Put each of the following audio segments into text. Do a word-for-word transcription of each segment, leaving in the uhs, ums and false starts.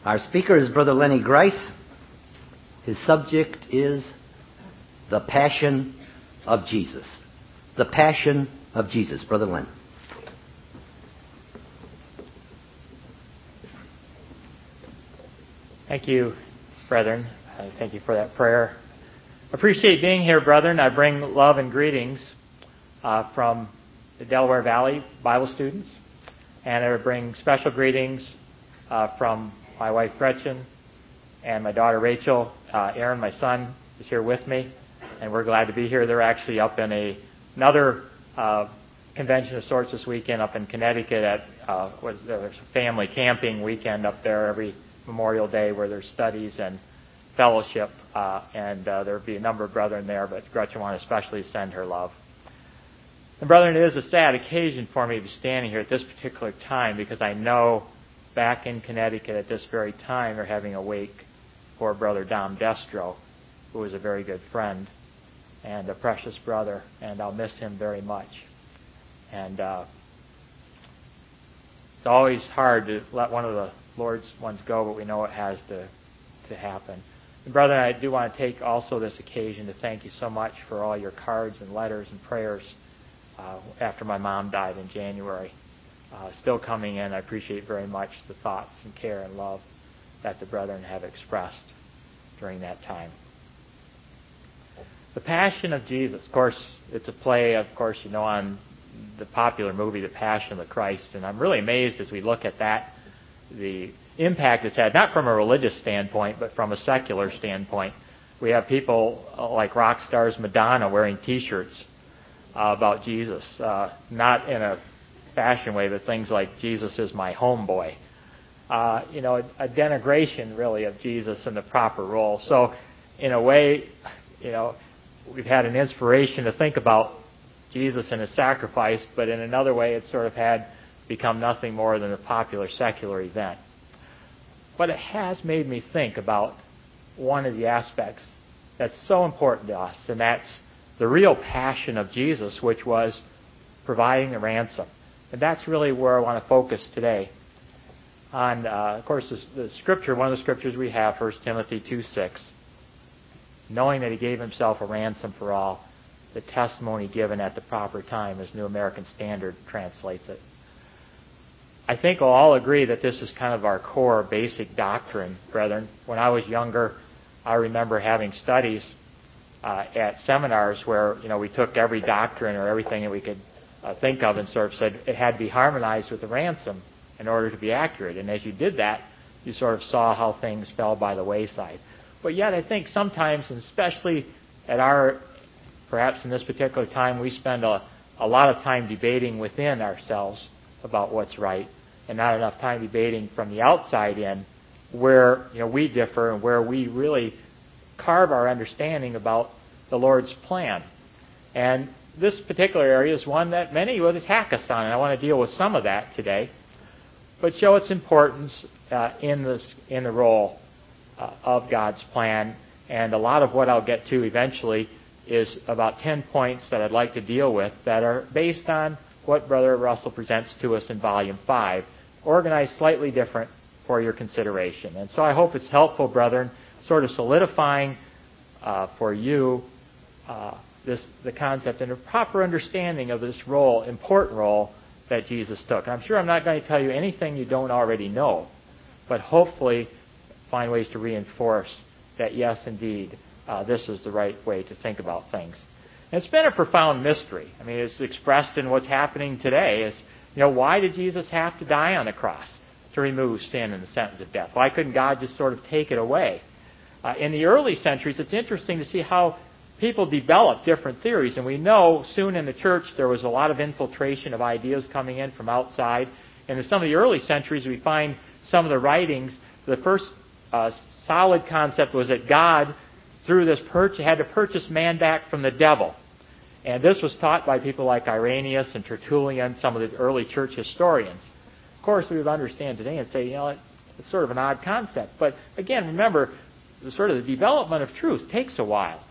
Our speaker is Brother Lenny Grice. His subject is the Passion of Jesus. The Passion of Jesus. Brother Len. Thank you, brethren. Uh, thank you for that prayer. Appreciate being here, brethren. I bring love and greetings uh, from the Delaware Valley Bible students. And I bring special greetings uh, from my wife Gretchen and my daughter Rachel. Uh, Aaron, my son, is here with me, and we're glad to be here. They're actually up in a, another uh, convention of sorts this weekend up in Connecticut at uh, what is there, there's a family camping weekend up there every Memorial Day where there's studies and fellowship, uh, and uh, there'll be a number of brethren there, but Gretchen wanted to especially send her love. And brethren, it is a sad occasion for me to be standing here at this particular time because I know back in Connecticut at this very time they're having a wake for Brother Dom Destro, who was a very good friend and a precious brother, and I'll miss him very much. And uh, it's always hard to let one of the Lord's ones go, but we know it has to, to happen. And brethren, I do want to take also this occasion to thank you so much for all your cards and letters and prayers uh, after my mom died in January. Uh, still coming in. I appreciate very much the thoughts and care and love that the brethren have expressed during that time. The Passion of Jesus. Of course, it's a play, of course, you know, on the popular movie, The Passion of the Christ. And I'm really amazed as we look at that, the impact it's had, not from a religious standpoint, but from a secular standpoint. We have people like rock stars Madonna wearing T-shirts uh, about Jesus, uh, not in a fashion way, but things like Jesus is my homeboy. Uh, you know, a, a denigration really of Jesus in the proper role. So, in a way, you know, we've had an inspiration to think about Jesus and his sacrifice, but in another way, it's sort of had become nothing more than a popular secular event. But it has made me think about one of the aspects that's so important to us, and that's the real passion of Jesus, which was providing the ransom. And that's really where I want to focus today. On, uh, of course, the, the scripture, one of the scriptures we have, First Timothy two six, knowing that he gave himself a ransom for all, the testimony given at the proper time, as New American Standard translates it. I think we'll all agree that this is kind of our core basic doctrine, brethren. When I was younger, I remember having studies uh, at seminars where, you know, we took every doctrine or everything that we could uh, think of and sort of said it had to be harmonized with the ransom in order to be accurate. And as you did that, you sort of saw how things fell by the wayside. But yet I think sometimes, and especially at our, perhaps in this particular time, we spend a, a lot of time debating within ourselves about what's right, and not enough time debating from the outside in where, you know, we differ and where we really carve our understanding about the Lord's plan. And this particular area is one that many would attack us on, and I want to deal with some of that today, but show its importance uh, in this in the role uh, of God's plan. And a lot of what I'll get to eventually is about ten points that I'd like to deal with that are based on what Brother Russell presents to us in Volume five, organized slightly different for your consideration. And so I hope it's helpful, brethren, sort of solidifying uh, for you uh, this the concept and a proper understanding of this role, important role that Jesus took. And I'm sure I'm not going to tell you anything you don't already know, but hopefully find ways to reinforce that, yes, indeed, uh, this is the right way to think about things. And it's been a profound mystery. I mean, it's expressed in what's happening today. Is, you know, why did Jesus have to die on the cross to remove sin and the sentence of death? Why couldn't God just sort of take it away? Uh, in the early centuries, it's interesting to see how people developed different theories. And we know soon in the church there was a lot of infiltration of ideas coming in from outside. And in some of the early centuries, we find some of the writings, the first uh, solid concept was that God, through this purchase, had to purchase man back from the devil. And this was taught by people like Irenaeus and Tertullian, some of the early church historians. Of course, we would understand today and say, you know, it's sort of an odd concept. But again, remember, the sort of the development of truth takes a while.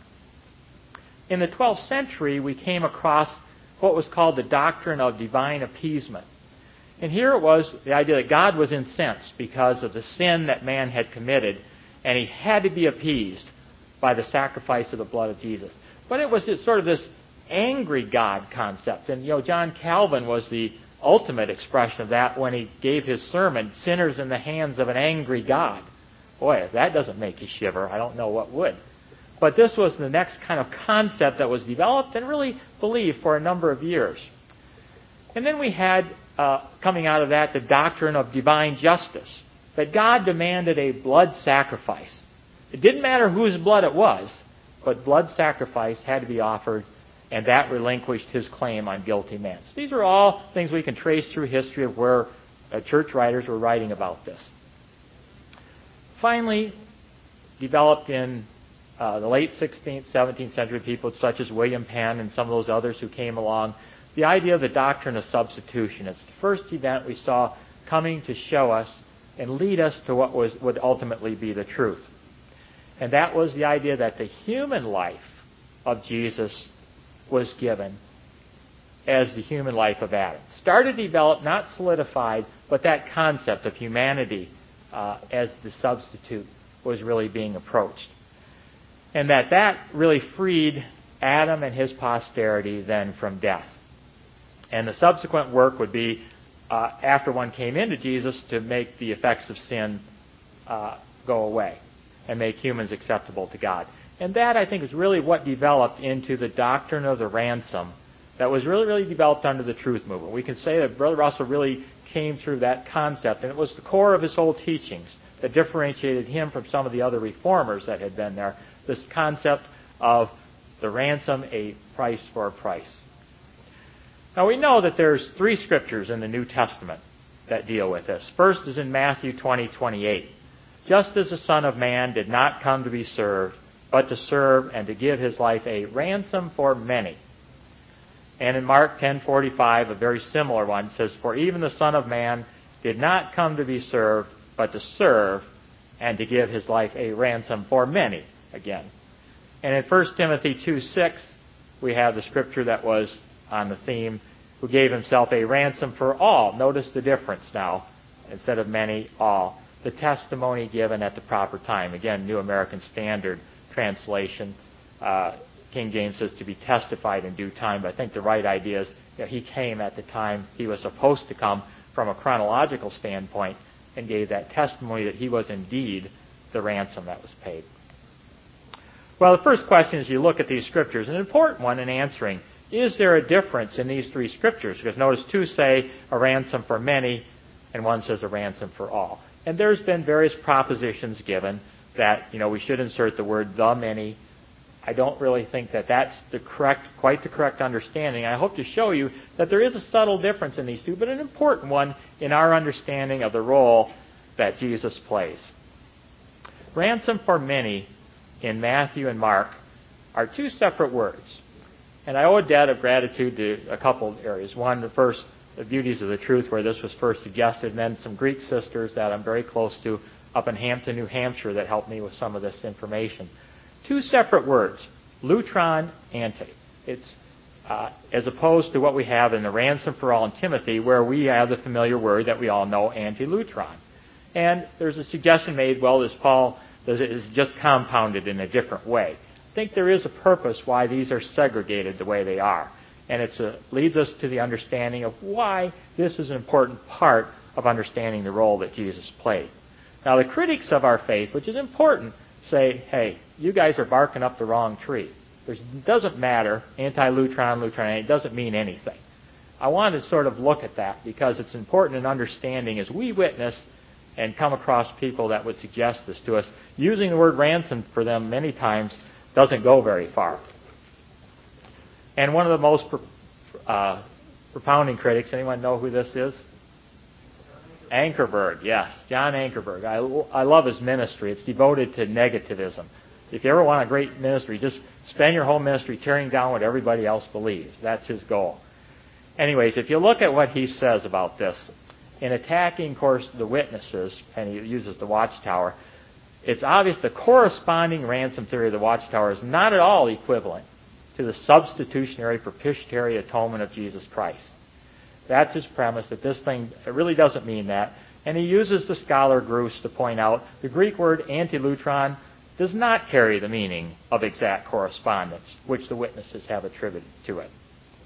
In the twelfth century, we came across what was called the doctrine of divine appeasement. And here it was the idea that God was incensed because of the sin that man had committed, and he had to be appeased by the sacrifice of the blood of Jesus. But it was sort of this angry God concept. And, you know, John Calvin was the ultimate expression of that when he gave his sermon, Sinners in the Hands of an Angry God. Boy, if that doesn't make you shiver, I don't know what would. But this was the next kind of concept that was developed and really believed for a number of years. And then we had, uh, coming out of that, the doctrine of divine justice, that God demanded a blood sacrifice. It didn't matter whose blood it was, but blood sacrifice had to be offered, and that relinquished his claim on guilty man. So these are all things we can trace through history of where uh, church writers were writing about this. Finally, developed in uh, the late sixteenth, seventeenth century, people such as William Penn and some of those others who came along, the idea of the doctrine of substitution. It's the first event we saw coming to show us and lead us to what was would ultimately be the truth. And that was the idea that the human life of Jesus was given as the human life of Adam. Started to develop, not solidified, but that concept of humanity uh, as the substitute was really being approached. And that that really freed Adam and his posterity then from death. And the subsequent work would be, uh, after one came into Jesus, to make the effects of sin uh, go away and make humans acceptable to God. And that, I think, is really what developed into the doctrine of the ransom that was really, really developed under the Truth Movement. We can say that Brother Russell really came through that concept, and it was the core of his whole teachings that differentiated him from some of the other reformers that had been there, this concept of the ransom, a price for a price. Now, we know that there's three scriptures in the New Testament that deal with this. First is in Matthew twenty, twenty-eight. Just as the Son of Man did not come to be served, but to serve and to give his life a ransom for many. And in Mark ten, forty-five, a very similar one, says, For even the Son of Man did not come to be served, but to serve and to give his life a ransom for many, again. And in First Timothy two, six, we have the scripture that was on the theme, who gave himself a ransom for all. Notice the difference now. Instead of many, all. The testimony given at the proper time. Again, New American Standard translation. Uh, King James says to be testified in due time. But I think the right idea is that he came at the time he was supposed to come from a chronological standpoint and gave that testimony that he was indeed the ransom that was paid. Well, the first question is you look at these scriptures, an important one in answering, is there a difference in these three scriptures? Because notice two say a ransom for many, and one says a ransom for all. And there's been various propositions given that, you know, we should insert the word the many. I don't really think that that's the correct, quite the correct understanding. I hope to show you that there is a subtle difference in these two, but an important one in our understanding of the role that Jesus plays. Ransom for many in Matthew and Mark are two separate words. And I owe a debt of gratitude to a couple of areas. One, the first, the Beauties of the Truth, where this was first suggested, and then some Greek sisters that I'm very close to up in Hampton, New Hampshire, that helped me with some of this information. Two separate words, lutron, ante. It's uh, as opposed to what we have in the ransom for all in Timothy, where we have the familiar word that we all know, anti-lutron. And there's a suggestion made, well, does Paul, does it is just compounded in a different way? I think there is a purpose why these are segregated the way they are. And it leads us to the understanding of why this is an important part of understanding the role that Jesus played. Now, the critics of our faith, which is important, say, hey, you guys are barking up the wrong tree. It doesn't matter, anti-lutron, lutron, it doesn't mean anything. I want to sort of look at that because it's important in understanding as we witness and come across people that would suggest this to us. Using the word ransom for them many times doesn't go very far. And one of the most uh, propounding critics, anyone know who this is? Ankerberg, yes, John Ankerberg. I, I love his ministry. It's devoted to negativism. If you ever want a great ministry, just spend your whole ministry tearing down what everybody else believes. That's his goal. Anyways, if you look at what he says about this, in attacking, of course, the witnesses, and he uses the Watchtower, it's obvious the corresponding ransom theory of the Watchtower is not at all equivalent to the substitutionary propitiatory atonement of Jesus Christ. That's his premise, that this thing it really doesn't mean that. And he uses the scholar Gruss to point out the Greek word antilutron does not carry the meaning of exact correspondence, which the witnesses have attributed to it.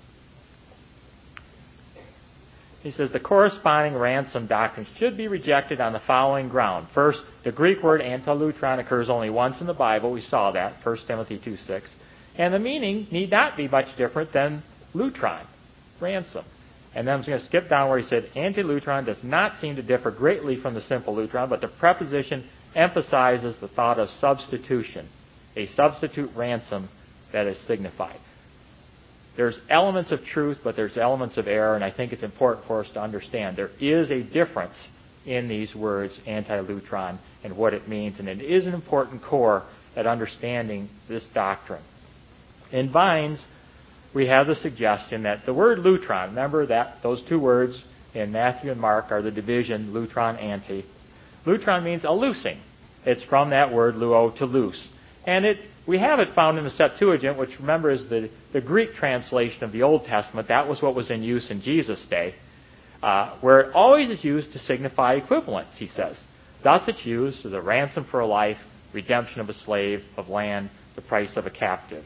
He says the corresponding ransom doctrine should be rejected on the following ground. First, the Greek word antilutron occurs only once in the Bible. We saw that, First Timothy two six. And the meaning need not be much different than lutron, ransom. And then I'm going to skip down where he said, antilutron does not seem to differ greatly from the simple lutron, but the preposition emphasizes the thought of substitution, a substitute ransom that is signified. There's elements of truth, but there's elements of error, and I think it's important for us to understand. There is a difference in these words, antilutron, and what it means, and it is an important core at understanding this doctrine. In Vines, we have the suggestion that the word lutron, remember that those two words in Matthew and Mark are the division lutron, anti. Lutron means a loosing. It's from that word luo, to loose. And it we have it found in the Septuagint, which remember is the, the Greek translation of the Old Testament. That was what was in use in Jesus' day, uh, where it always is used to signify equivalence, he says. Thus it's used as a ransom for a life, redemption of a slave, of land, the price of a captive.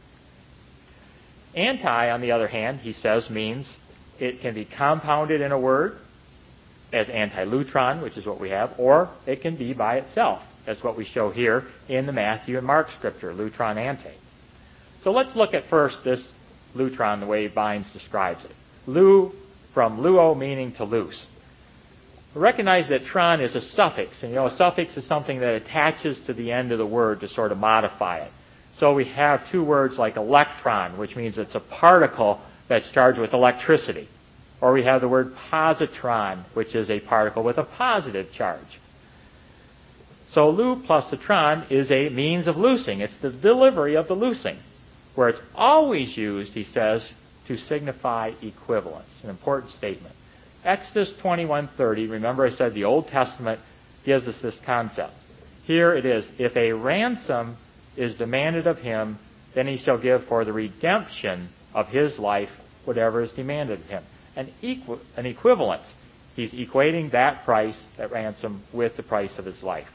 Anti, on the other hand, he says, means it can be compounded in a word as antilutron, which is what we have, or it can be by itself. That's what we show here in the Matthew and Mark scripture, lutron ante. So let's look at first this lutron, the way Vines describes it. Lu, from luo, meaning to loose. Recognize that tron is a suffix, and you know a suffix is something that attaches to the end of the word to sort of modify it. So we have two words like electron, which means it's a particle that's charged with electricity. Or we have the word positron, which is a particle with a positive charge. So lu plus the tron is a means of loosing. It's the delivery of the loosing, where it's always used, he says, to signify equivalence. An important statement. Exodus twenty-one thirty, remember I said the Old Testament gives us this concept. Here it is, if a ransom is demanded of him, then he shall give for the redemption of his life whatever is demanded of him. An, equi- an equivalence. He's equating that price, that ransom, with the price of his life.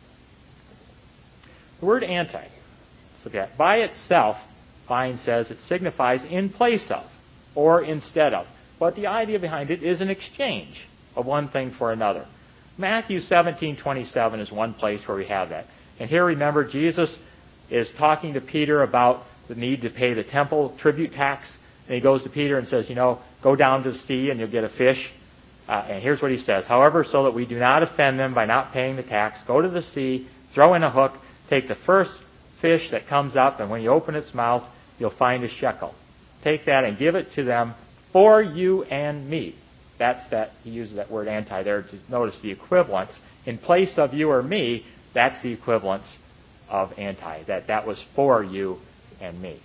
The word anti, let's look at. By itself, Vine says it signifies in place of, or instead of. But the idea behind it is an exchange of one thing for another. Matthew seventeen twenty-seven is one place where we have that. And here, remember, Jesus is talking to Peter about the need to pay the temple tribute tax. And he goes to Peter and says, you know, go down to the sea and you'll get a fish. Uh, and here's what he says. However, so that we do not offend them by not paying the tax, go to the sea, throw in a hook, take the first fish that comes up, and when you open its mouth, you'll find a shekel. Take that and give it to them for you and me. That's that, he uses that word anti there to notice the equivalence. In place of you or me, that's the equivalence of anti. That that was for you and me.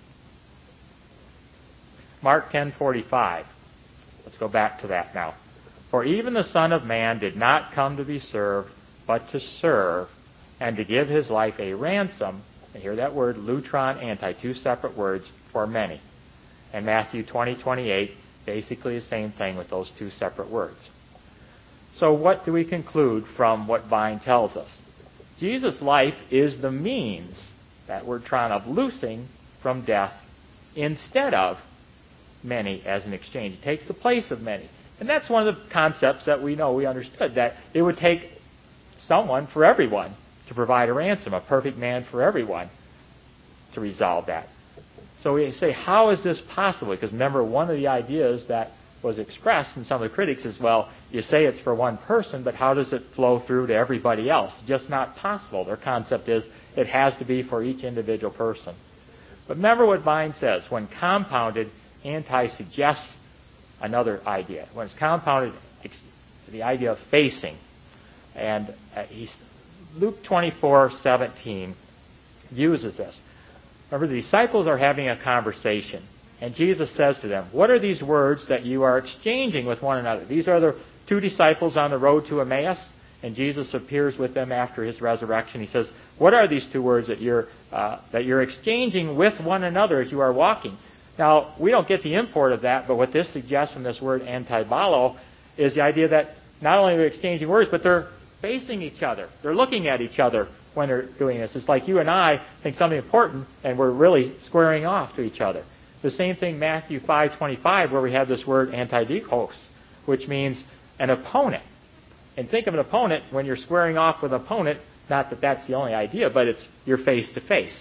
Mark ten forty-five. Let's go back to that now. For even the Son of Man did not come to be served, but to serve, and to give his life a ransom. And hear that word, lutron, anti, two separate words, for many. And Matthew twenty twenty-eight, basically the same thing with those two separate words. So what do we conclude from what Vine tells us? Jesus' life is the means, that word tron, of loosing from death instead of many as an exchange. It takes the place of many. And that's one of the concepts that we know, we understood, that it would take someone for everyone to provide a ransom, a perfect man for everyone to resolve that. So we say, how is this possible? Because remember, one of the ideas that was expressed in some of the critics is, well, you say it's for one person, but how does it flow through to everybody else? Just not possible. Their concept is it has to be for each individual person. But remember what Vine says. When compounded, anti suggests another idea. When it's compounded, it's the idea of facing. And uh, he's, Luke twenty-four seventeen uses this. Remember, the disciples are having a conversation. And Jesus says to them, what are these words that you are exchanging with one another? These are the two disciples on the road to Emmaus. And Jesus appears with them after his resurrection. He says, what are these two words that you're, uh, that you're exchanging with one another as you are walking? Now, we don't get the import of that, but what this suggests from this word antibalo is the idea that not only are they exchanging words, but they're facing each other. They're looking at each other when they're doing this. It's like you and I think something important, and we're really squaring off to each other. The same thing Matthew five twenty-five, where we have this word antidikos, which means an opponent. And think of an opponent when you're squaring off with an opponent, not that that's the only idea, but it's you're face to face.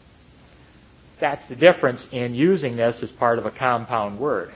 That's the difference in using this as part of a compound word.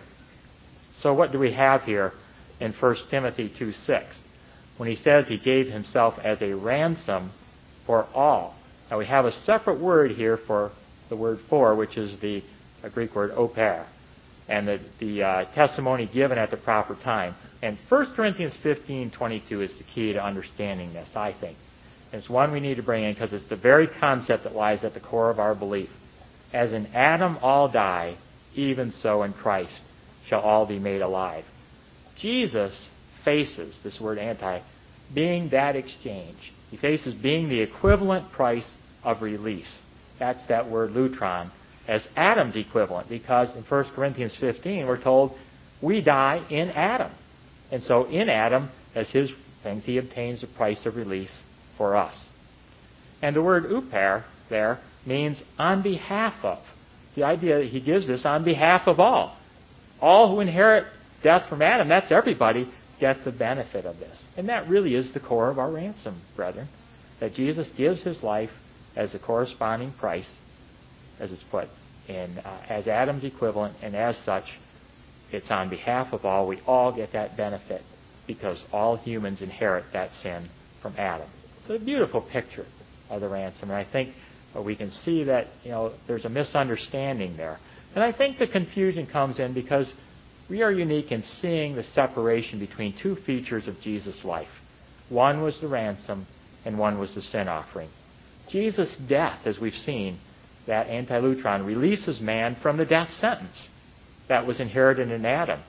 So what do we have here in First Timothy two six? When he says he gave himself as a ransom for all. Now we have a separate word here for the word for, which is the Greek word oper, and the, the uh, testimony given at the proper time. And First Corinthians fifteen twenty-two is the key to understanding this, I think. And it's one we need to bring in because it's the very concept that lies at the core of our belief. As in Adam all die, even so in Christ shall all be made alive. Jesus faces, this word anti, being that exchange. He faces being the equivalent price of release. That's that word lutron, as Adam's equivalent, because in First Corinthians fifteen we're told we die in Adam. And so in Adam, as his things, he obtains the price of release for us. And the word uper there means on behalf of. The idea that he gives this on behalf of all. All who inherit death from Adam, that's everybody, get the benefit of this. And that really is the core of our ransom, brethren. That Jesus gives his life as the corresponding price, as it's put, in uh, as Adam's equivalent, and as such, it's on behalf of all. We all get that benefit because all humans inherit that sin from Adam. It's a beautiful picture of the ransom, and I think uh, we can see that you know there's a misunderstanding there. And I think the confusion comes in because we are unique in seeing the separation between two features of Jesus' life. One was the ransom, and one was the sin offering. Jesus' death, as we've seen, that antilutron, releases man from the death sentence that was inherited in Adam.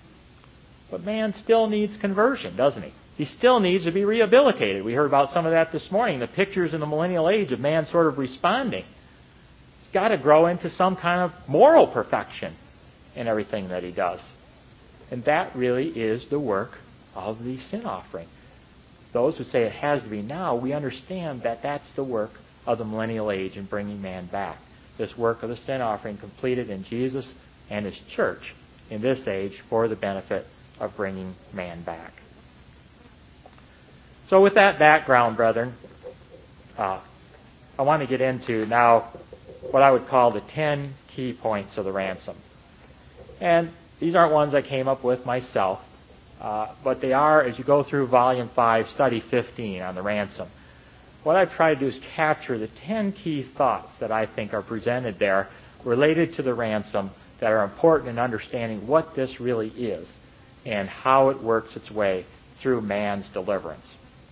But man still needs conversion, doesn't he? He still needs to be rehabilitated. We heard about some of that this morning, the pictures in the millennial age of man sort of responding. He's got to grow into some kind of moral perfection in everything that he does. And that really is the work of the sin offering. Those who say it has to be now, we understand that that's the work of the millennial age in bringing man back. This work of the sin offering completed in Jesus and his church in this age for the benefit of bringing man back. So with that background, brethren, uh, I want to get into now what I would call the ten key points of the ransom. And these aren't ones I came up with myself, uh, but they are, as you go through Volume five, Study fifteen on the ransom. What I've tried to do is capture the ten key thoughts that I think are presented there related to the ransom that are important in understanding what this really is and how it works its way through man's deliverance.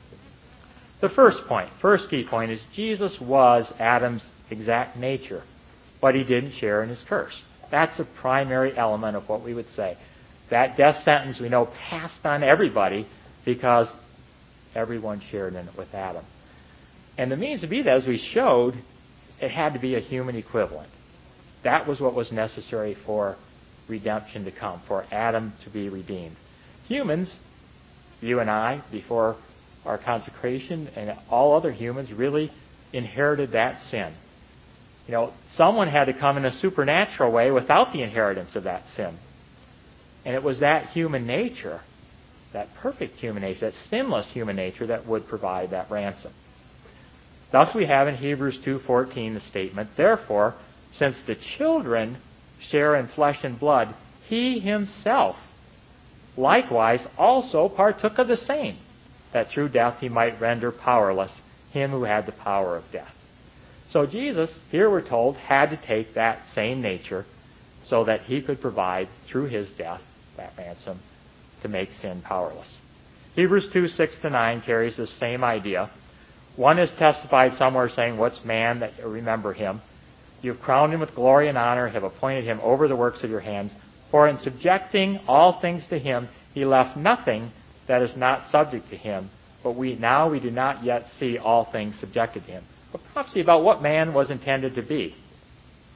The first point, first key point, is Jesus was Adam's exact nature, but he didn't share in his curse. That's the primary element of what we would say. That death sentence we know passed on everybody because everyone shared in it with Adam. And the means to be that, as we showed, it had to be a human equivalent. That was what was necessary for redemption to come, for Adam to be redeemed. Humans, you and I, before our consecration, and all other humans really inherited that sin. You know, someone had to come in a supernatural way without the inheritance of that sin. And it was that human nature, that perfect human nature, that sinless human nature that would provide that ransom. Thus we have in Hebrews two fourteen the statement, therefore, since the children share in flesh and blood, he himself likewise also partook of the same, that through death he might render powerless him who had the power of death. So Jesus, here we're told, had to take that same nature so that he could provide, through his death, that ransom, to make sin powerless. Hebrews two six to nine carries the same idea. One is testified somewhere saying, what's man that you remember him? You have crowned him with glory and honor, have appointed him over the works of your hands. For in subjecting all things to him, he left nothing that is not subject to him. But we now we do not yet see all things subjected to him. A prophecy about what man was intended to be.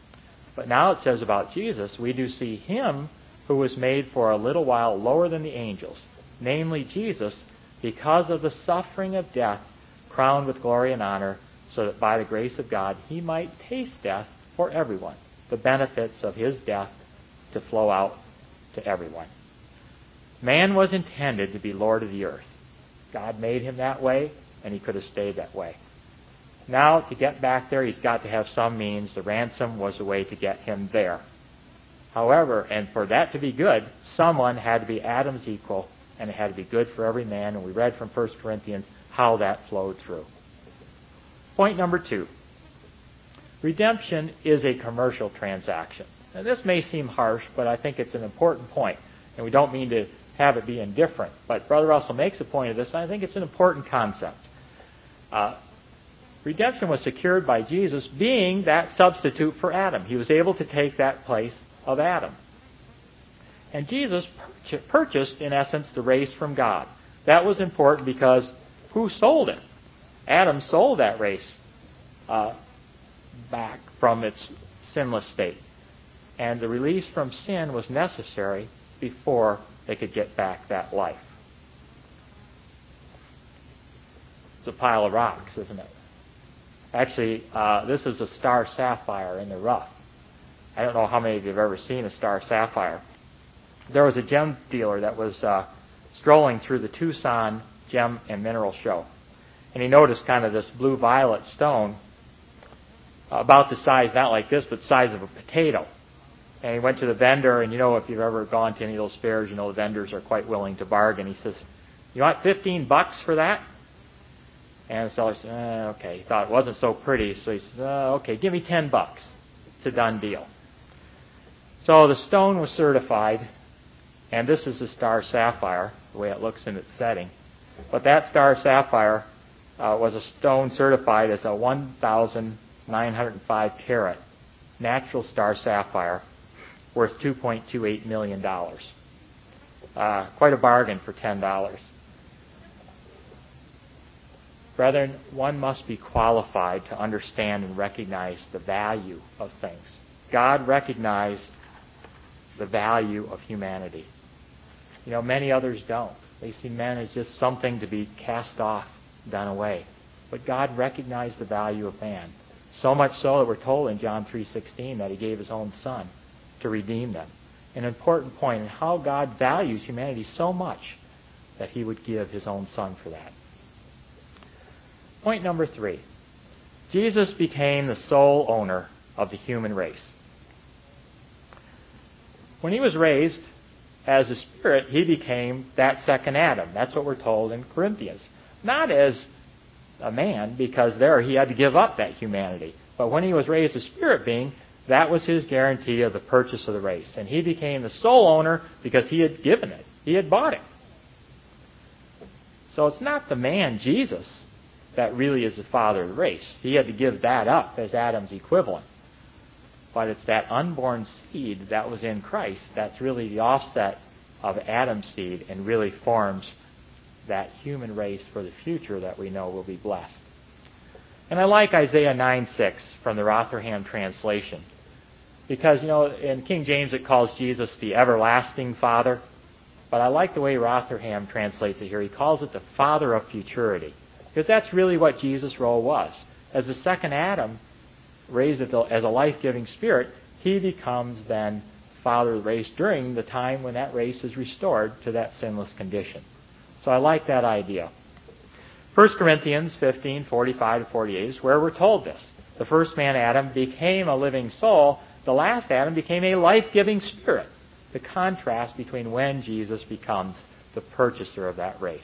But now it says about Jesus, we do see him who was made for a little while lower than the angels, namely Jesus, because of the suffering of death, crowned with glory and honor, so that by the grace of God he might taste death for everyone, the benefits of his death to flow out to everyone. Man was intended to be Lord of the earth. God made him that way, and he could have stayed that way. Now, to get back there, he's got to have some means. The ransom was a way to get him there. However, and for that to be good, someone had to be Adam's equal, and it had to be good for every man. And we read from First Corinthians how that flowed through. Point number two. Redemption is a commercial transaction. Now, this may seem harsh, but I think it's an important point. And we don't mean to have it be indifferent. But Brother Russell makes a point of this, and I think it's an important concept. Uh, redemption was secured by Jesus being that substitute for Adam. He was able to take that place of Adam. And Jesus purchased, in essence, the race from God. That was important because who sold it? Adam sold that race uh, back from its sinless state. And the release from sin was necessary before they could get back that life. It's a pile of rocks, isn't it? Actually, uh, this is a star sapphire in the rough. I don't know how many of you have ever seen a star sapphire. There was a gem dealer that was uh, strolling through the Tucson Gem and Mineral Show. And he noticed kind of this blue-violet stone about the size, not like this, but the size of a potato. And he went to the vendor, and you know, if you've ever gone to any of those fairs, you know the vendors are quite willing to bargain. He says, "You want fifteen bucks for that?" And the seller said, eh, okay. He thought it wasn't so pretty, so he says, oh, okay, give me ten bucks. It's a done deal. So the stone was certified, and this is a star sapphire, the way it looks in its setting. But that star sapphire uh, was a stone certified as a one thousand nine hundred five carat natural star sapphire worth two point two eight million dollars. Uh, quite a bargain for ten dollars. Brethren, one must be qualified to understand and recognize the value of things. God recognized the value of humanity. You know, many others don't. They see men as just something to be cast off, done away. But God recognized the value of man. So much so that we're told in John three sixteen that he gave his own son to redeem them. An important point in how God values humanity so much that he would give his own son for that. Point number three. Jesus became the sole owner of the human race. When he was raised as a spirit, he became that second Adam. That's what we're told in Corinthians. Not as a man, because there he had to give up that humanity. But when he was raised a spirit being, that was his guarantee of the purchase of the race. And he became the sole owner because he had given it. He had bought it. So it's not the man, Jesus, that really is the father of the race. He had to give that up as Adam's equivalent. But it's that unborn seed that was in Christ that's really the offset of Adam's seed and really forms that human race for the future that we know will be blessed. And I like Isaiah nine six from the Rotherham translation. Because, you know, in King James it calls Jesus the everlasting Father. But I like the way Rotherham translates it here. He calls it the Father of futurity. Because that's really what Jesus' role was. As the second Adam, raised as a life-giving spirit, he becomes then Father of the race during the time when that race is restored to that sinless condition. So I like that idea. First Corinthians fifteen, forty-five to forty-eight is where we're told this. The first man, Adam, became a living soul. The last Adam became a life-giving spirit. The contrast between when Jesus becomes the purchaser of that race.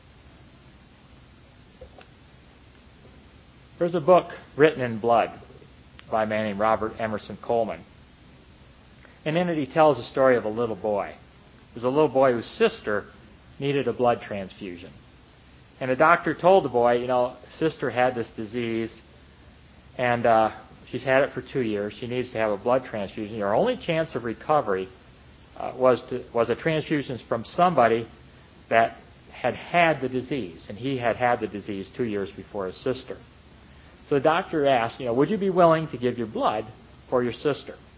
There's a book, Written in Blood, by a man named Robert Emerson Coleman. And in it he tells the story of a little boy. There's a little boy whose sister needed a blood transfusion. And the doctor told the boy, you know, sister had this disease, and uh, she's had it for two years. She needs to have a blood transfusion. Your only chance of recovery uh, was to, was a transfusion from somebody that had had the disease. And he had had the disease two years before his sister. So the doctor asked, you know, would you be willing to give your blood for your sister?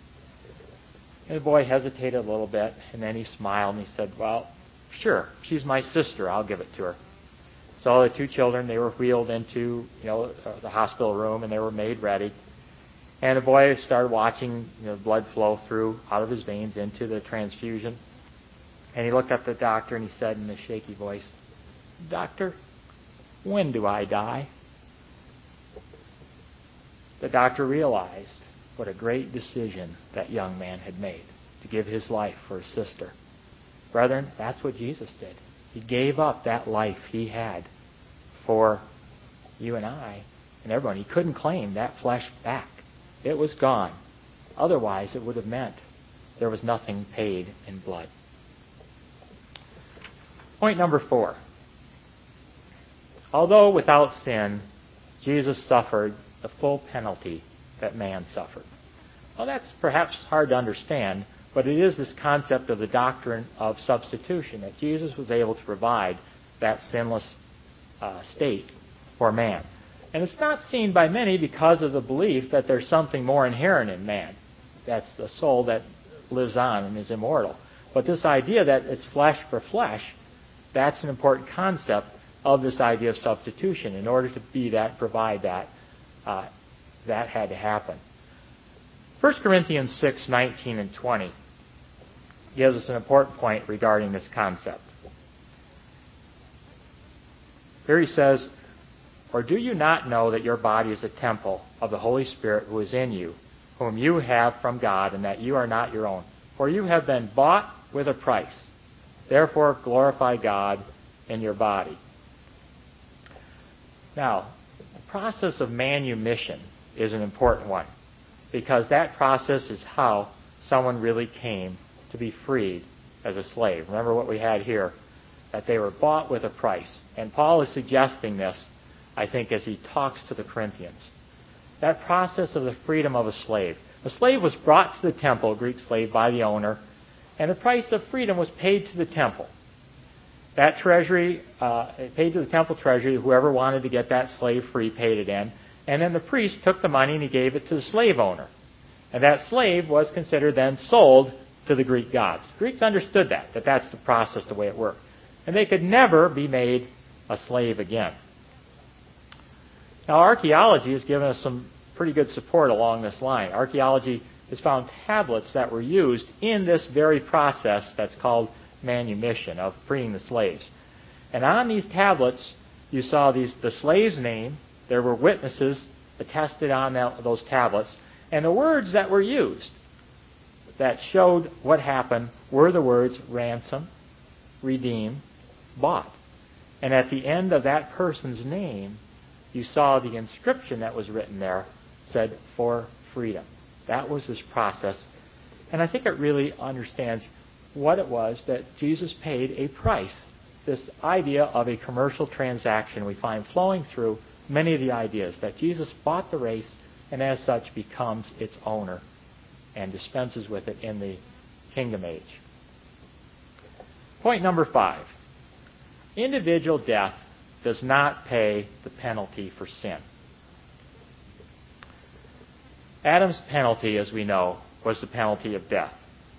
And the boy hesitated a little bit, and then he smiled and he said, well, sure, she's my sister. I'll give it to her. So the two children, they were wheeled into, you know, the hospital room, and they were made ready. And the boy started watching, you know, blood flow through out of his veins into the transfusion. And he looked up at the doctor and he said in a shaky voice, Doctor, when do I die? The doctor realized what a great decision that young man had made to give his life for his sister. Brethren, that's what Jesus did. He gave up that life he had for you and I and everyone. He couldn't claim that flesh back. It was gone. Otherwise, it would have meant there was nothing paid in blood. Point number four. Although without sin, Jesus suffered the full penalty that man suffered. Well, that's perhaps hard to understand, but it is this concept of the doctrine of substitution, that Jesus was able to provide that sinless uh, state for man. And it's not seen by many because of the belief that there's something more inherent in man. That's the soul that lives on and is immortal. But this idea that it's flesh for flesh, that's an important concept of this idea of substitution. In order to be that, provide that, uh, that had to happen. First Corinthians six, nineteen and twenty gives us an important point regarding this concept. Here he says, or do you not know that your body is a temple of the Holy Spirit who is in you, whom you have from God, and that you are not your own? For you have been bought with a price. Therefore glorify God in your body. Now, the process of manumission is an important one, because that process is how someone really came to be freed as a slave. Remember what we had here, that they were bought with a price. And Paul is suggesting this, I think, as he talks to the Corinthians. That process of the freedom of a slave. A slave was brought to the temple, a Greek slave, by the owner, and the price of freedom was paid to the temple. That treasury, uh, paid to the temple treasury, whoever wanted to get that slave free paid it in. And then the priest took the money and he gave it to the slave owner. And that slave was considered then sold to the Greek gods. The Greeks understood that, that that's the process, the way it worked. And they could never be made a slave again. Now, archaeology has given us some pretty good support along this line. Archaeology has found tablets that were used in this very process that's called manumission, of freeing the slaves. And on these tablets, you saw these the slave's name. There were witnesses attested on that, those tablets. And the words that were used that showed what happened were the words ransom, redeem, bought. And at the end of that person's name, you saw the inscription that was written there said, for freedom. That was this process. And I think it really understands what it was that Jesus paid a price. This idea of a commercial transaction we find flowing through many of the ideas, that Jesus bought the race and as such becomes its owner and dispenses with it in the kingdom age. Point number five. Individual death does not pay the penalty for sin. Adam's penalty, as we know, was the penalty of death.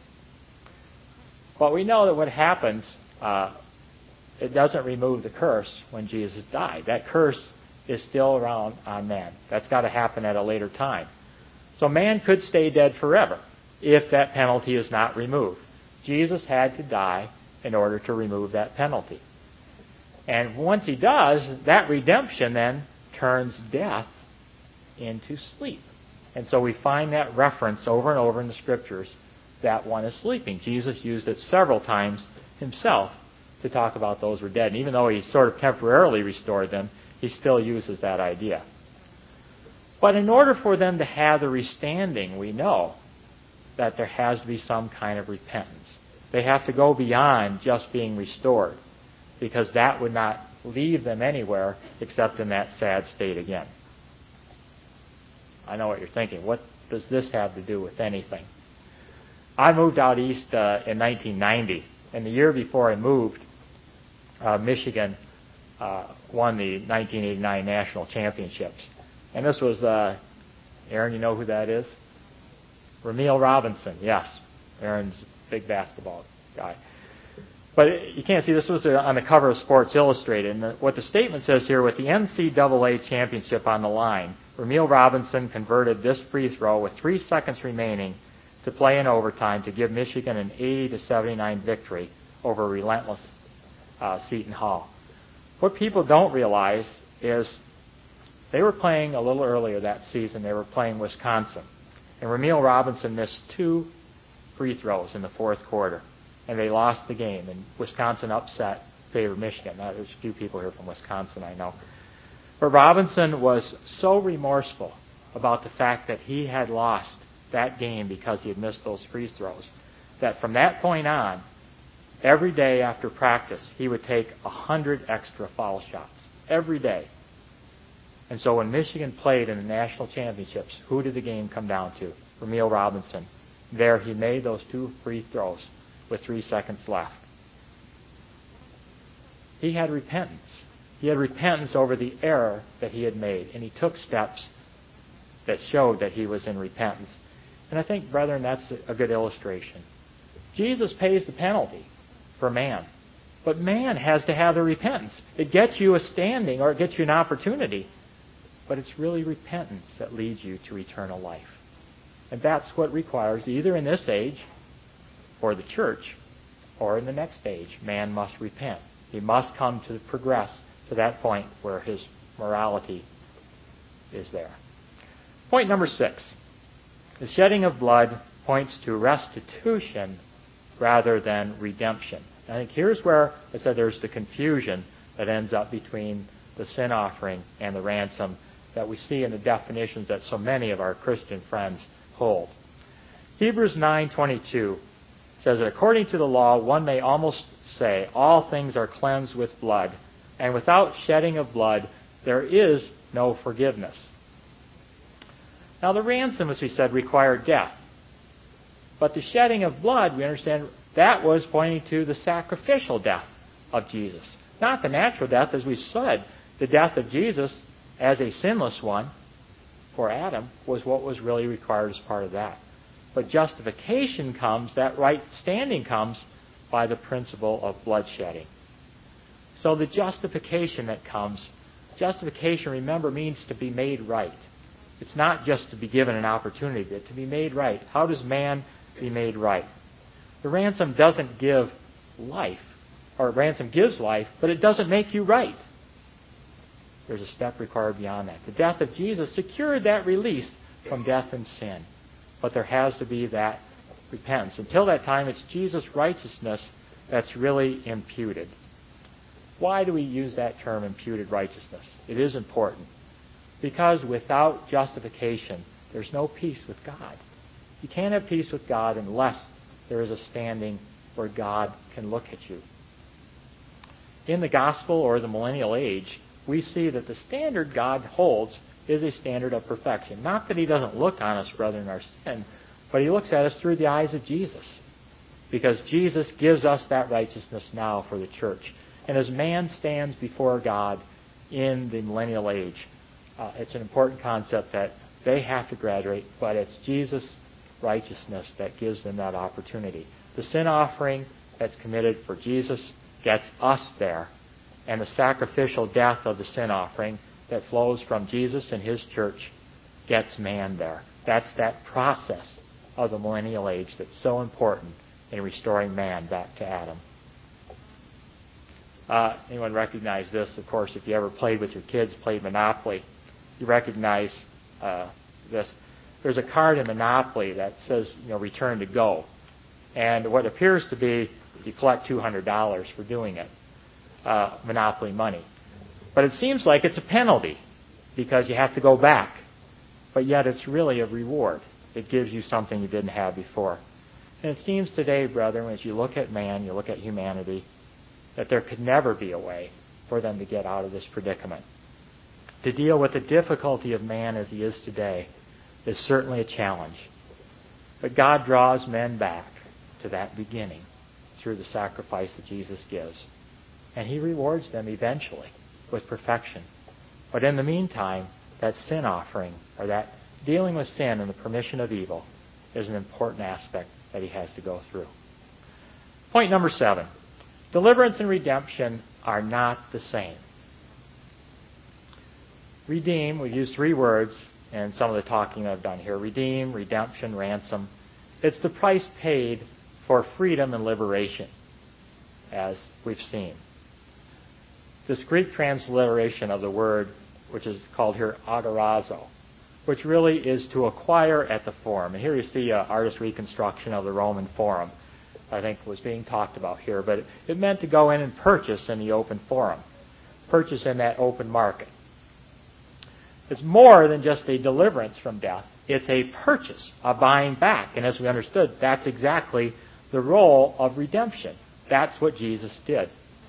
But we know that what happens, uh, it doesn't remove the curse when Jesus died. That curse is still around on man. That's got to happen at a later time. So man could stay dead forever if that penalty is not removed. Jesus had to die in order to remove that penalty. And once he does, that redemption then turns death into sleep. And so we find that reference over and over in the Scriptures, that one is sleeping. Jesus used it several times himself to talk about those who are dead. And even though he sort of temporarily restored them, he still uses that idea. But in order for them to have the restanding, we know that there has to be some kind of repentance. They have to go beyond just being restored, because that would not leave them anywhere except in that sad state again. I know what you're thinking. What does this have to do with anything? I moved out east uh, in nineteen ninety, and the year before I moved, uh, Michigan uh, won the nineteen eighty-nine national championships. And this was, uh, Aaron, you know who that is? Ramil Robinson, yes. Aaron's a big basketball guy. But it, you can't see, this was on the cover of Sports Illustrated. And the, what the statement says here, with the N C double A championship on the line, Ramil Robinson converted this free throw with three seconds remaining to play in overtime to give Michigan an eighty to seventy-nine victory over relentless uh, Seton Hall. What people don't realize is they were playing a little earlier that season. They were playing Wisconsin. And Ramil Robinson missed two free throws in the fourth quarter. And they lost the game. And Wisconsin upset, favored Michigan. Now, there's a few people here from Wisconsin, I know. But Robinson was so remorseful about the fact that he had lost that game because he had missed those free throws, that from that point on, every day after practice, he would take a hundred extra foul shots. Every day. And so when Michigan played in the national championships, who did the game come down to? Ramil Robinson. There he made those two free throws with three seconds left. He had repentance. He had repentance over the error that he had made, and he took steps that showed that he was in repentance. And I think, brethren, that's a good illustration. Jesus pays the penalty for man, but man has to have the repentance. It gets you a standing, or it gets you an opportunity, but it's really repentance that leads you to eternal life. And that's what requires, either in this age, or the church, or in the next age, man must repent. He must come to progress to that point where his morality is there. Point number six. The shedding of blood points to restitution rather than redemption. I think here's where I said there's the confusion that ends up between the sin offering and the ransom that we see in the definitions that so many of our Christian friends hold. Hebrews nine twenty-two says that according to the law, one may almost say all things are cleansed with blood, and without shedding of blood, there is no forgiveness. Now, the ransom, as we said, required death. But the shedding of blood, we understand, that was pointing to the sacrificial death of Jesus. Not the natural death, as we said. The death of Jesus as a sinless one for Adam was what was really required as part of that. But justification comes, that right standing comes, by the principle of bloodshedding. So the justification that comes, justification, remember, means to be made right. It's not just to be given an opportunity, but to be made right. How does man be made right? The ransom doesn't give life, or ransom gives life, but it doesn't make you right. There's a step required beyond that. The death of Jesus secured that release from death and sin. But there has to be that repentance. Until that time, it's Jesus' righteousness that's really imputed. Why do we use that term, imputed righteousness? It is important. Because without justification, there's no peace with God. You can't have peace with God unless there is a standing where God can look at you. In the gospel or the millennial age, we see that the standard God holds is a standard of perfection. Not that he doesn't look on us, brethren, in our sin, but he looks at us through the eyes of Jesus. Because Jesus gives us that righteousness now for the church. And as man stands before God in the millennial age, uh, it's an important concept that they have to graduate, but it's Jesus' righteousness that gives them that opportunity. The sin offering that's committed for Jesus gets us there. And the sacrificial death of the sin offering that flows from Jesus and his church gets man there. That's that process of the millennial age that's so important in restoring man back to Adam. Uh, anyone recognize this? Of course, if you ever played with your kids, played Monopoly, you recognize uh, this. There's a card in Monopoly that says, you know, return to go. And what appears to be, you collect two hundred dollars for doing it, uh, Monopoly money. But it seems like it's a penalty because you have to go back. But yet it's really a reward. It gives you something you didn't have before. And it seems today, brethren, as you look at man, you look at humanity, that there could never be a way for them to get out of this predicament. To deal with the difficulty of man as he is today is certainly a challenge. But God draws men back to that beginning through the sacrifice that Jesus gives. And he rewards them eventually with perfection. But in the meantime, that sin offering, or that dealing with sin and the permission of evil, is an important aspect that he has to go through. Point number seven. Deliverance and redemption are not the same. Redeem, we use three words in some of the talking I've done here. Redeem, redemption, ransom. It's the price paid for freedom and liberation, as we've seen. This Greek transliteration of the word, which is called here agorazo, which really is to acquire at the Forum. And here you see an artist reconstruction of the Roman Forum, I think was being talked about here. But it meant to go in and purchase in the open forum, purchase in that open market. It's more than just a deliverance from death. It's a purchase, a buying back. And as we understood, that's exactly the role of redemption. That's what Jesus did.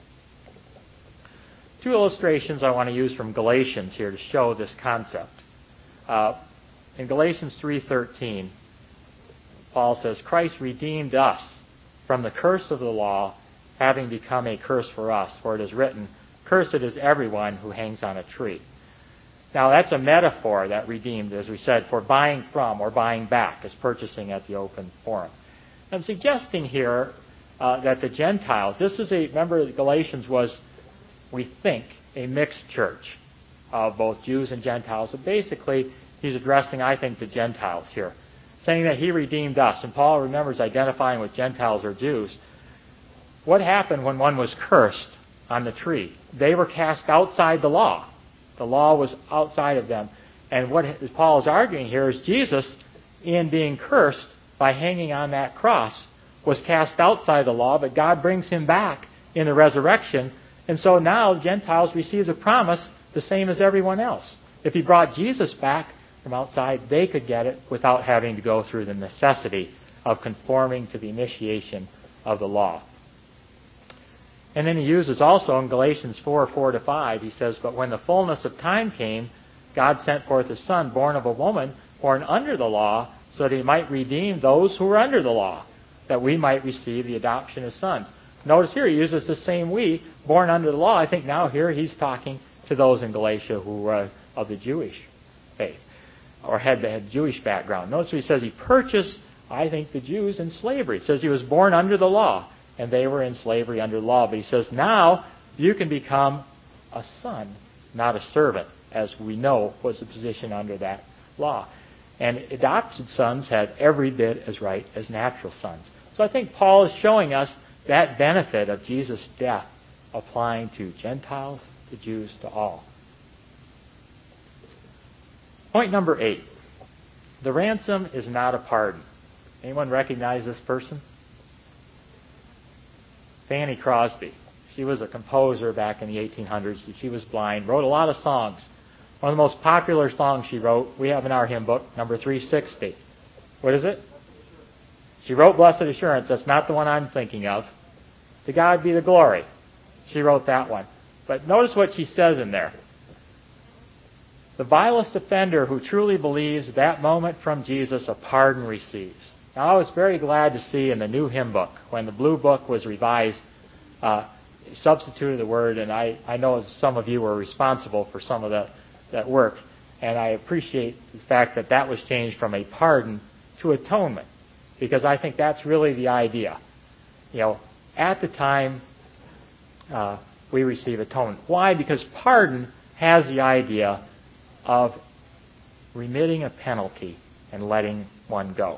Two illustrations I want to use from Galatians here to show this concept. Uh, in Galatians three thirteen, Paul says, Christ redeemed us from the curse of the law, having become a curse for us. For it is written, cursed is everyone who hangs on a tree. Now that's a metaphor, that redeemed, as we said, for buying from or buying back, as purchasing at the open forum. I'm suggesting here uh, that the Gentiles, this is a, remember Galatians was, we think, a mixed church of both Jews and Gentiles. But basically, he's addressing, I think, the Gentiles here, saying that he redeemed us. And Paul remembers identifying with Gentiles or Jews. What happened when one was cursed on the tree? They were cast outside the law. The law was outside of them. And what Paul is arguing here is Jesus, in being cursed by hanging on that cross, was cast outside the law, but God brings him back in the resurrection. And so now Gentiles receive the promise the same as everyone else. If he brought Jesus back from outside, they could get it without having to go through the necessity of conforming to the initiation of the law. And then he uses also in Galatians four, four to five, he says, but when the fullness of time came, God sent forth his Son, born of a woman, born under the law, so that he might redeem those who were under the law, that we might receive the adoption as sons. Notice here he uses the same we, born under the law. I think now here he's talking to those in Galatia who were of the Jewish faith, or had the Jewish background. Notice he says he purchased, I think, the Jews in slavery. It says he was born under the law, and they were in slavery under the law. But he says now you can become a son, not a servant, as we know was the position under that law. And adopted sons had every bit as right as natural sons. So I think Paul is showing us that benefit of Jesus' death applying to Gentiles, to Jews, to all. Point number eight. The ransom is not a pardon. Anyone recognize this person? Fanny Crosby. She was a composer back in the eighteen hundreds. She was blind, wrote a lot of songs. One of the most popular songs she wrote, we have in our hymn book, number three sixty. What is it? She wrote Blessed Assurance. That's not the one I'm thinking of. To God be the glory. She wrote that one. But notice what she says in there. The vilest offender who truly believes that moment from Jesus a pardon receives. Now, I was very glad to see in the new hymn book, when the blue book was revised, uh, substituted the word, and I, I know some of you were responsible for some of that, that work, and I appreciate the fact that that was changed from a pardon to atonement, because I think that's really the idea. You know, at the time uh, we receive atonement. Why? Because pardon has the idea of remitting a penalty and letting one go.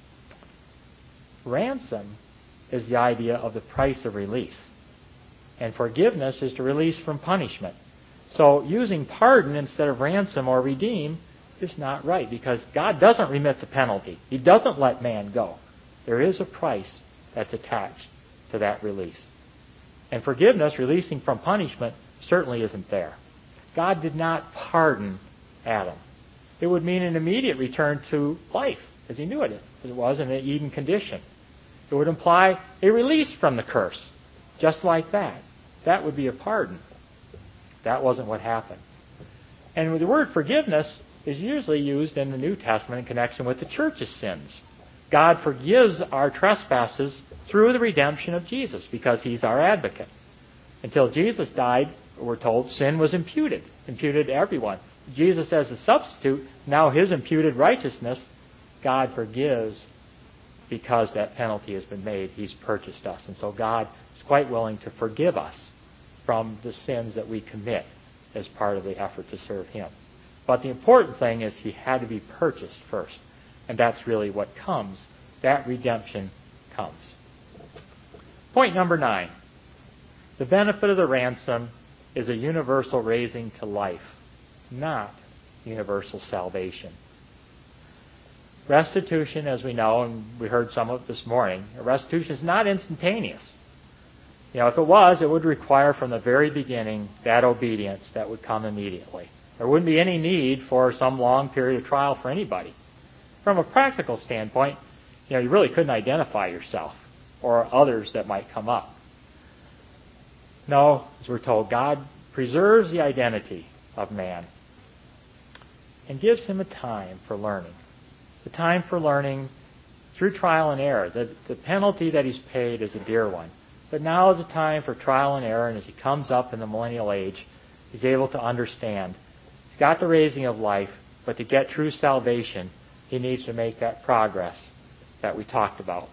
Ransom is the idea of the price of release. And forgiveness is to release from punishment. So using pardon instead of ransom or redeem is not right, because God doesn't remit the penalty. He doesn't let man go. There is a price that's attached to that release. And forgiveness, releasing from punishment, certainly isn't there. God did not pardon Adam. It would mean an immediate return to life, as he knew it, as it was in the Eden condition. It would imply a release from the curse, just like that. That would be a pardon. That wasn't what happened. And the word forgiveness is usually used in the New Testament in connection with the church's sins. God forgives our trespasses through the redemption of Jesus, because he's our advocate. Until Jesus died, we're told, sin was imputed, imputed to everyone. Jesus as a substitute, now his imputed righteousness, God forgives because that penalty has been made, He's purchased us. And so God is quite willing to forgive us from the sins that we commit as part of the effort to serve Him. But the important thing is He had to be purchased first. And that's really what comes. That redemption comes. Point number nine. The benefit of the ransom is a universal raising to life, not universal salvation. Restitution, as we know, and we heard some of it this morning, restitution is not instantaneous. You know, if it was, it would require from the very beginning that obedience that would come immediately. There wouldn't be any need for some long period of trial for anybody. From a practical standpoint, you know, you really couldn't identify yourself or others that might come up. No, as we're told, God preserves the identity of man and gives him a time for learning. The time for learning through trial and error. The, the penalty that he's paid is a dear one. But now is a time for trial and error, and as he comes up in the millennial age, he's able to understand. He's got the raising of life, but to get true salvation, he needs to make that progress that we talked about.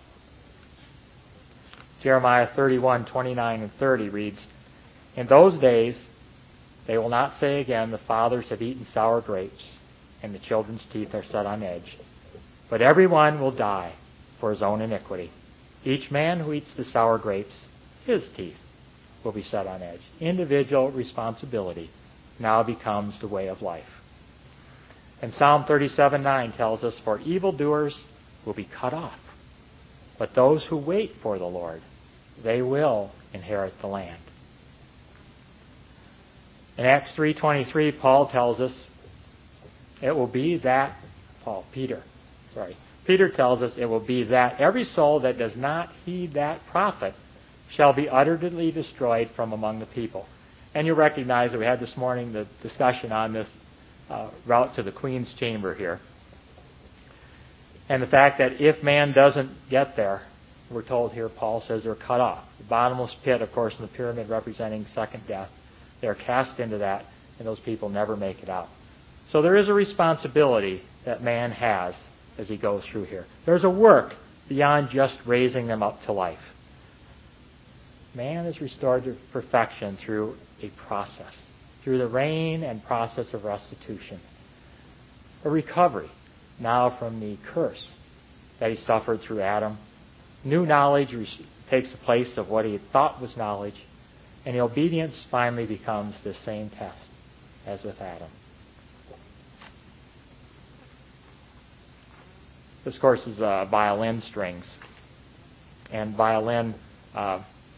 Jeremiah thirty-one, twenty-nine and thirty reads, "In those days they will not say again, the fathers have eaten sour grapes, and the children's teeth are set on edge. But everyone will die for his own iniquity. Each man who eats the sour grapes, his teeth will be set on edge." Individual responsibility now becomes the way of life. And Psalm thirty-seven nine tells us, "For evildoers will be cut off, but those who wait for the Lord, they will inherit the land." In Acts three twenty-three, Paul tells us, it will be that, Paul, Peter, sorry, Peter tells us it will be that every soul that does not heed that prophet shall be utterly destroyed from among the people. And you recognize that we had this morning the discussion on this uh, route to the Queen's chamber here. And the fact that if man doesn't get there, we're told here, Paul says they're cut off. The bottomless pit, of course, in the pyramid representing second death, they're cast into that, and those people never make it out. So there is a responsibility that man has as he goes through here. There's a work beyond just raising them up to life. Man is restored to perfection through a process, through the reign and process of restitution. A recovery now from the curse that he suffered through Adam. New knowledge takes the place of what he had thought was knowledge, and the obedience finally becomes the same test as with Adam. This, of course, is uh, violin strings. And violin, uh,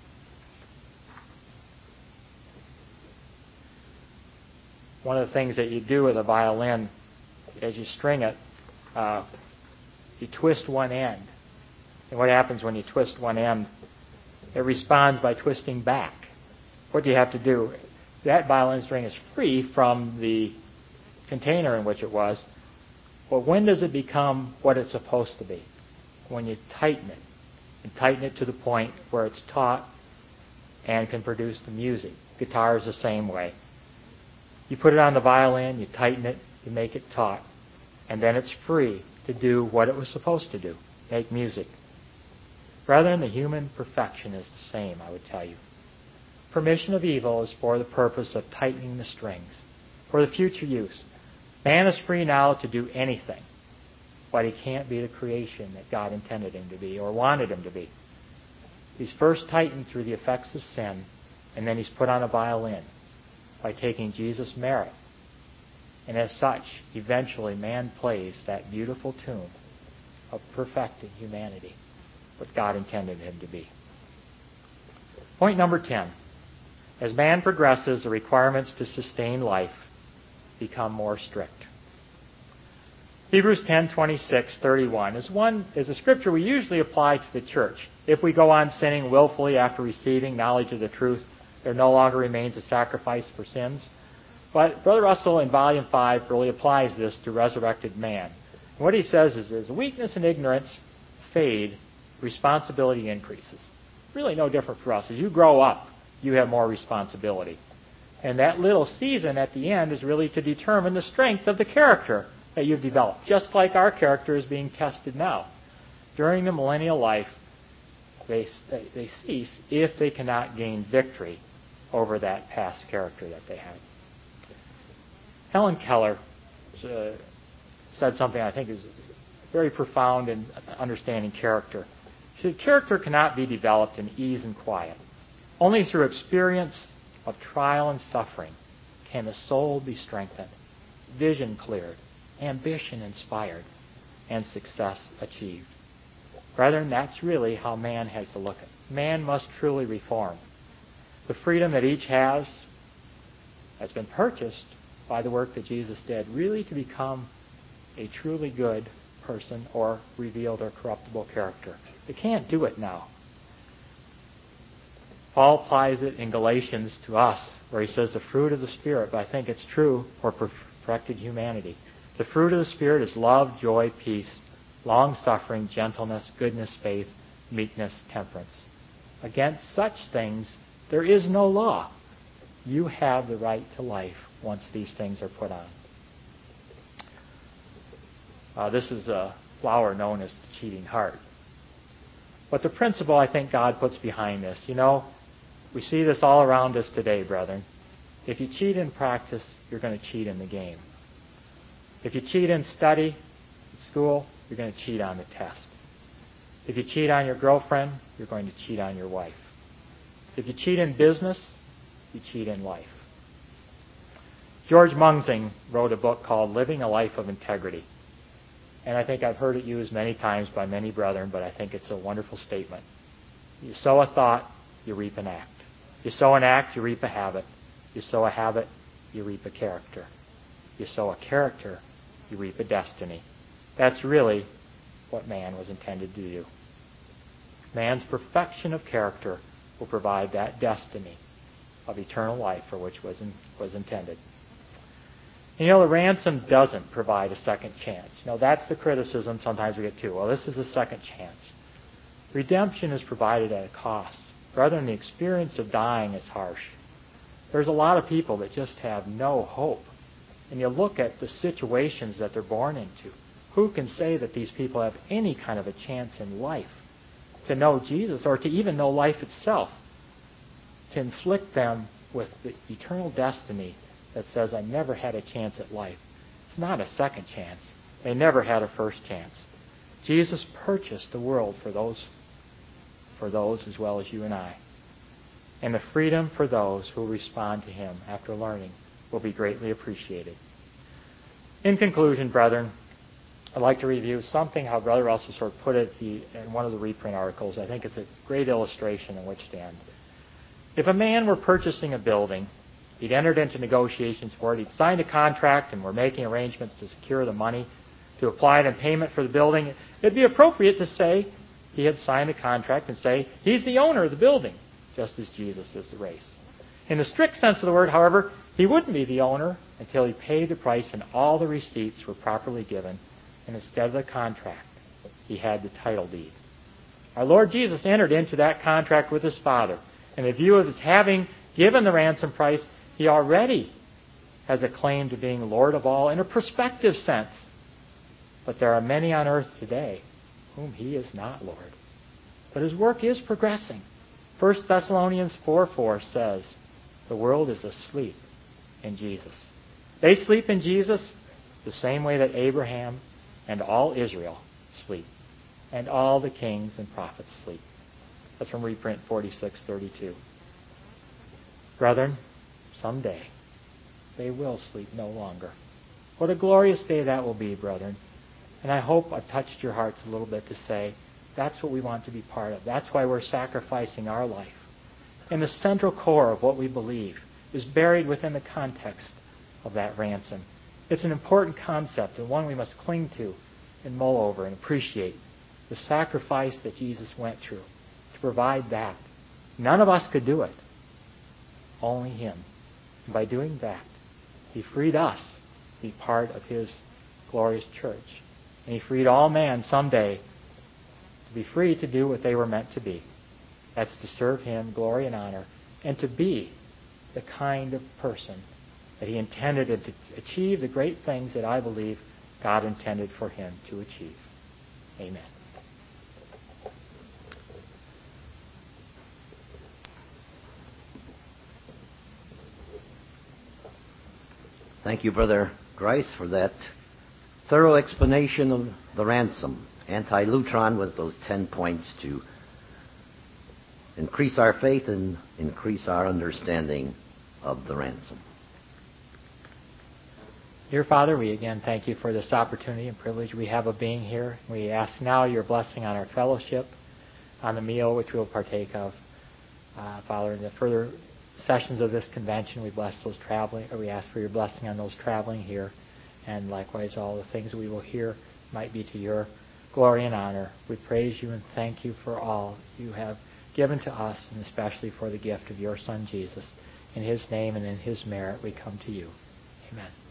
one of the things that you do with a violin, as you string it, uh, you twist one end. And what happens when you twist one end? It responds by twisting back. What do you have to do? That violin string is free from the container in which it was. But when does it become what it's supposed to be? When you tighten it. And tighten it to the point where it's taut and can produce the music. Guitar is the same way. You put it on the violin, you tighten it, you make it taut, and then it's free to do what it was supposed to do, make music. Rather than the human perfection is the same, I would tell you. Permission of evil is for the purpose of tightening the strings, for the future use. Man is free now to do anything, but he can't be the creation that God intended him to be or wanted him to be. He's first tightened through the effects of sin, and then he's put on a violin by taking Jesus' merit. And as such, eventually man plays that beautiful tune of perfecting humanity, what God intended him to be. Point number ten. As man progresses, the requirements to sustain life become more strict. Hebrews ten, twenty-six, thirty-one is one is a scripture we usually apply to the church. If we go on sinning willfully after receiving knowledge of the truth, there no longer remains a sacrifice for sins. But Brother Russell in Volume five really applies this to resurrected man. And what he says is, as weakness and ignorance fade, responsibility increases. Really no different for us. As you grow up, you have more responsibility. And that little season at the end is really to determine the strength of the character that you've developed, just like our character is being tested now. during the millennial life, they, they, they cease if they cannot gain victory over that past character that they had. Helen Keller uh, said something I think is very profound in understanding character. She said, character cannot be developed in ease and quiet. Only through experience of trial and suffering can the soul be strengthened, vision cleared, ambition inspired, and success achieved. Brethren, that's really how man has to look at it. Man must truly reform. The freedom that each has has been purchased by the work that Jesus did, really to become a truly good person or reveal their corruptible character. They can't do it now. Paul applies it in Galatians to us, where he says the fruit of the Spirit, but I think it's true for perfected humanity. The fruit of the Spirit is love, joy, peace, long-suffering, gentleness, goodness, faith, meekness, temperance. Against such things there is no law. You have the right to life once these things are put on. Uh, this is a flower known as the cheating heart. But the principle I think God puts behind this, you know, we see this all around us today, brethren. If you cheat in practice, you're going to cheat in the game. If you cheat in study, at school, you're going to cheat on the test. If you cheat on your girlfriend, you're going to cheat on your wife. If you cheat in business, you cheat in life. George Mungsing wrote a book called Living a Life of Integrity. And I think I've heard it used many times by many brethren, but I think it's a wonderful statement. You sow a thought, you reap an act. You sow an act, you reap a habit. You sow a habit, you reap a character. You sow a character, you reap a destiny. That's really what man was intended to do. Man's perfection of character will provide that destiny of eternal life for which was in, was intended. And you know, the ransom doesn't provide a second chance. You know, that's the criticism sometimes we get too. Well, this is a second chance. Redemption is provided at a cost. Brethren, the experience of dying is harsh. There's a lot of people that just have no hope. And you look at the situations that they're born into. Who can say that these people have any kind of a chance in life to know Jesus or to even know life itself? To inflict them with the eternal destiny that says, I never had a chance at life. It's not a second chance. They never had a first chance. Jesus purchased the world for those, for those as well as you and I. And the freedom for those who respond to Him after learning will be greatly appreciated. In conclusion, brethren, I'd like to review something how Brother Russell sort of put it in one of the reprint articles. I think it's a great illustration in which to end. If a man were purchasing a building, he'd entered into negotiations for it, he'd signed a contract and were making arrangements to secure the money to apply it in payment for the building, it'd be appropriate to say he had signed a contract and say he's the owner of the building, just as Jesus is the race. In the strict sense of the word, however, he wouldn't be the owner until he paid the price and all the receipts were properly given, and instead of the contract, he had the title deed. Our Lord Jesus entered into that contract with His Father. In the view of His having given the ransom price, He already has a claim to being Lord of all in a prospective sense. But there are many on earth today whom He is not Lord. But His work is progressing. First Thessalonians four four says, the world is asleep in Jesus. They sleep in Jesus the same way that Abraham and all Israel sleep, and all the kings and prophets sleep. That's from reprint forty-six thirty-two. Brethren, someday they will sleep no longer. What a glorious day that will be, brethren. And I hope I've touched your hearts a little bit to say that's what we want to be part of. That's why we're sacrificing our life. And the central core of what we believe is buried within the context of that ransom. It's an important concept and one we must cling to and mull over and appreciate. The sacrifice that Jesus went through to provide that. None of us could do it. Only Him. And by doing that, He freed us to be part of His glorious church. And He freed all man someday to be free to do what they were meant to be. That's to serve Him glory and honor and to be the kind of person that He intended to achieve the great things that I believe God intended for him to achieve. Amen. Thank you, Brother Grice, for that thorough explanation of the ransom. Anti-Lutron with those ten points to increase our faith and increase our understanding of the ransom. Dear Father, we again thank you for this opportunity and privilege we have of being here. We ask now your blessing on our fellowship, on the meal which we will partake of. Uh, Father, in the further sessions of this convention, we bless those traveling, or we ask for your blessing on those traveling here, and likewise all the things we will hear might be to your glory and honor. We praise you and thank you for all you have given to us, and especially for the gift of your Son, Jesus. In his name and in his merit, we come to you. Amen.